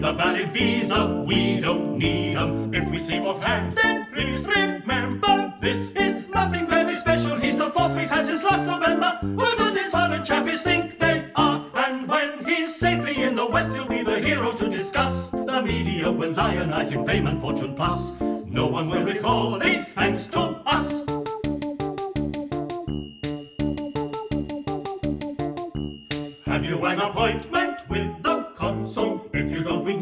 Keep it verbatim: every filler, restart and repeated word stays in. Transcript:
The valid visa, we don't need 'em. If we seem offhand, then please remember this is nothing very special. He's the fourth we've had since last November. Who do these foreign chappies think they are? And when he's safely in the West, he'll be the hero to discuss. The media will lionize him, fame and fortune plus. No one will recall it's thanks to us. Have you an appointment with the consul? If you don't, we